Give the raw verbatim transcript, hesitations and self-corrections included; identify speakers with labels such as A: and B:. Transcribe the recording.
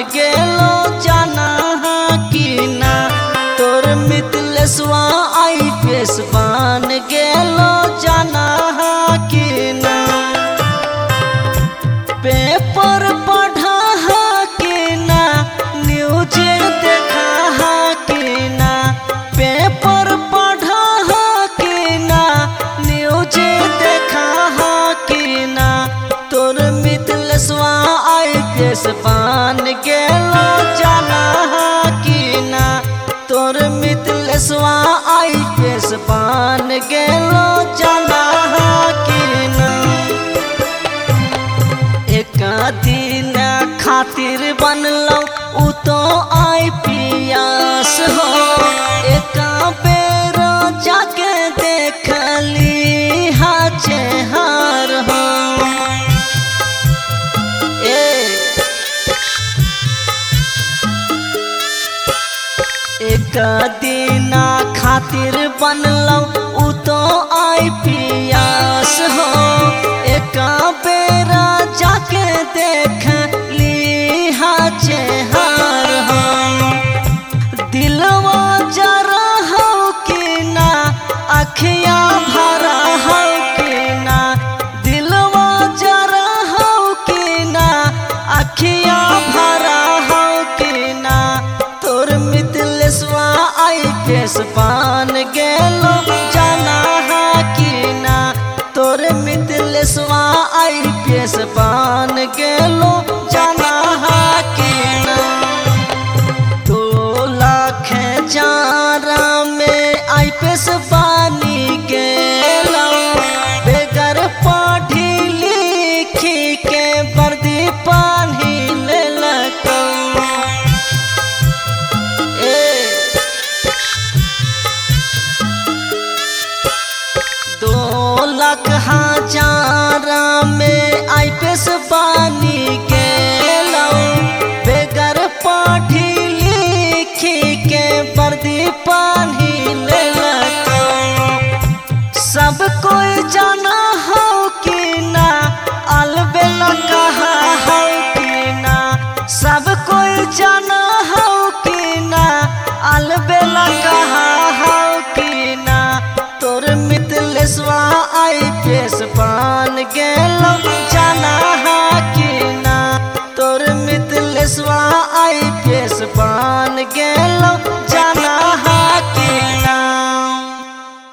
A: गेलो जाना कि ना तोर मिथिलेशवा आई पेश बन गेलो जाना कि ना पेपर पढ़ा कि ना न्यूज देखा कि ना पेपर पढ़ा कि ना न्यूज देखा कि ना तोर मिथिलेशवा आई पेश बन गेलो जाना कि ना तोर मिथिलेशवा आई पेश बन गेलो जाना कि ना एक दिन खातिर बनलो उ तो आई पी एस हो एक बेर जाके देखली हा चेहार हो एक दिन खातिर बनलो उ तो आई पी एस हो एक बेर जाके देख ली हा चेहार हो दिलवा जरा हो कि ना अखियां भरा हो कि ना दिलवा जरा हो कि ना अखियां भरा हो कि ना तोर मिथिलेशवा आई पेश बन गेलो जाना कि ना तोर मिथिलेशवा आई पेश बन गेलो जाना कि ना दो लाख जारा में आई पेश बनी गेलो बेगर पढ़ी लिखी के वर्दी पानी लेलको लाख हजार में आई पेश बनी गेलो बेगर पढ़ी लिखी के वर्दी पानी लेलको सब कोई जाना हो कि ना अलबेला कहा हो कि ना सब कोई जाना हो कि ना अलबेला कहा हो कि ना तोर मिथिलेशवा आई पेश बन गेलो जाना कि ना तोर मिथिलेशवा आई पेश बन गेलो।